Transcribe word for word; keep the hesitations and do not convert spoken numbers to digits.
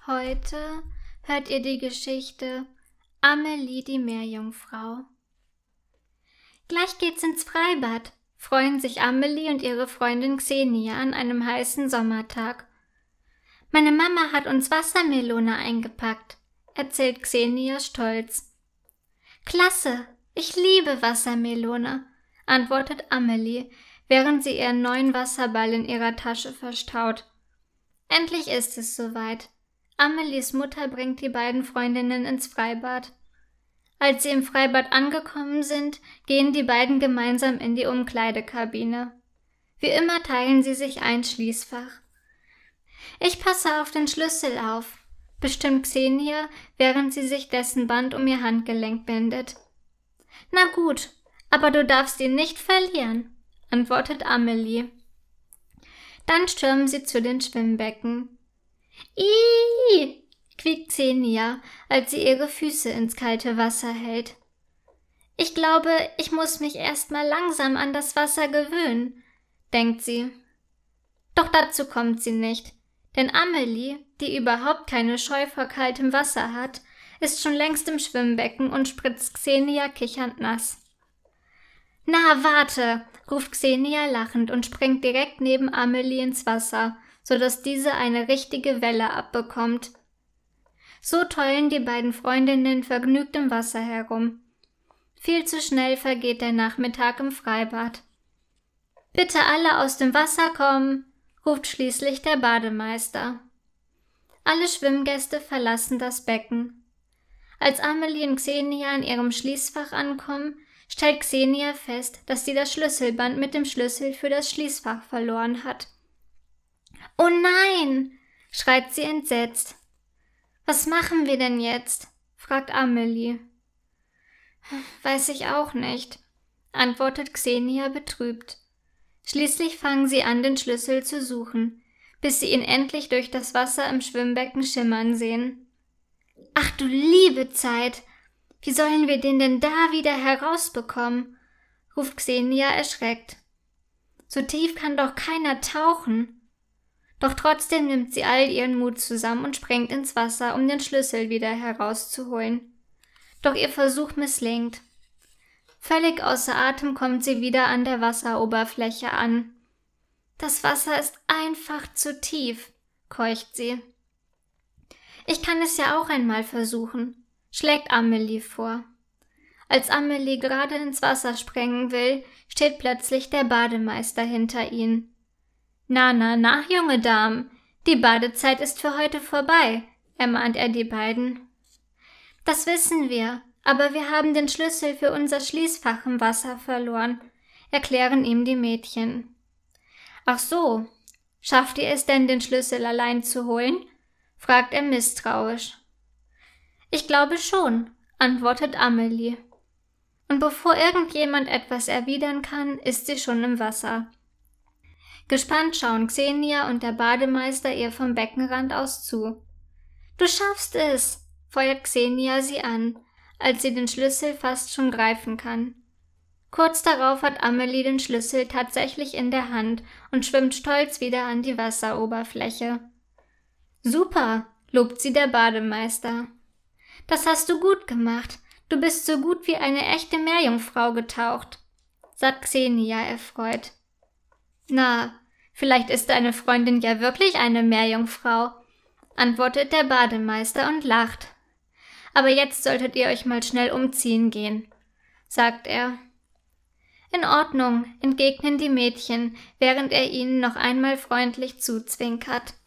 Heute hört ihr die Geschichte Amelie die Meerjungfrau. Gleich geht's ins Freibad, freuen sich Amelie und ihre Freundin Xenia an einem heißen Sommertag. Meine Mama hat uns Wassermelone eingepackt, erzählt Xenia stolz. Klasse, ich liebe Wassermelone, antwortet Amelie, während sie ihren neuen Wasserball in ihrer Tasche verstaut. Endlich ist es soweit. Amelies Mutter bringt die beiden Freundinnen ins Freibad. Als sie im Freibad angekommen sind, gehen die beiden gemeinsam in die Umkleidekabine. Wie immer teilen sie sich ein Schließfach. Ich passe auf den Schlüssel auf, bestimmt Xenia, während sie sich dessen Band um ihr Handgelenk bindet. Na gut, aber du darfst ihn nicht verlieren, antwortet Amelie. Dann stürmen sie zu den Schwimmbecken. Ih, quiekt Xenia, als sie ihre Füße ins kalte Wasser hält. Ich glaube, ich muss mich erst mal langsam an das Wasser gewöhnen, denkt sie. Doch dazu kommt sie nicht, denn Amelie, die überhaupt keine Scheu vor kaltem Wasser hat, ist schon längst im Schwimmbecken und spritzt Xenia kichernd nass. Na, warte, ruft Xenia lachend und springt direkt neben Amelie ins Wasser, sodass diese eine richtige Welle abbekommt. So tollen die beiden Freundinnen vergnügt im Wasser herum. Viel zu schnell vergeht der Nachmittag im Freibad. Bitte alle aus dem Wasser kommen, ruft schließlich der Bademeister. Alle Schwimmgäste verlassen das Becken. Als Amelie und Xenia an ihrem Schließfach ankommen, stellt Xenia fest, dass sie das Schlüsselband mit dem Schlüssel für das Schließfach verloren hat. »Oh nein«, schreit sie entsetzt. »Was machen wir denn jetzt?«, fragt Amelie. »Weiß ich auch nicht«, antwortet Xenia betrübt. Schließlich fangen sie an, den Schlüssel zu suchen, bis sie ihn endlich durch das Wasser im Schwimmbecken schimmern sehen. »Ach du liebe Zeit, wie sollen wir den denn da wieder herausbekommen?«, ruft Xenia erschreckt. »So tief kann doch keiner tauchen.« Doch trotzdem nimmt sie all ihren Mut zusammen und springt ins Wasser, um den Schlüssel wieder herauszuholen. Doch ihr Versuch misslingt. Völlig außer Atem kommt sie wieder an der Wasseroberfläche an. »Das Wasser ist einfach zu tief«, keucht sie. »Ich kann es ja auch einmal versuchen«, schlägt Amelie vor. Als Amelie gerade ins Wasser springen will, steht plötzlich der Bademeister hinter ihnen. »Na, na, na, junge Damen, die Badezeit ist für heute vorbei«, ermahnt er die beiden. »Das wissen wir, aber wir haben den Schlüssel für unser Schließfach im Wasser verloren«, erklären ihm die Mädchen. »Ach so, schafft ihr es denn, den Schlüssel allein zu holen?«, fragt er misstrauisch. »Ich glaube schon«, antwortet Amelie. Und bevor irgendjemand etwas erwidern kann, ist sie schon im Wasser. Gespannt schauen Xenia und der Bademeister ihr vom Beckenrand aus zu. »Du schaffst es«, feuert Xenia sie an, als sie den Schlüssel fast schon greifen kann. Kurz darauf hat Amelie den Schlüssel tatsächlich in der Hand und schwimmt stolz wieder an die Wasseroberfläche. »Super«, lobt sie der Bademeister. »Das hast du gut gemacht. Du bist so gut wie eine echte Meerjungfrau getaucht«, sagt Xenia erfreut. »Na, vielleicht ist deine Freundin ja wirklich eine Meerjungfrau«, antwortet der Bademeister und lacht. »Aber jetzt solltet ihr euch mal schnell umziehen gehen«, sagt er. »In Ordnung«, entgegnen die Mädchen, während er ihnen noch einmal freundlich zuzwinkert.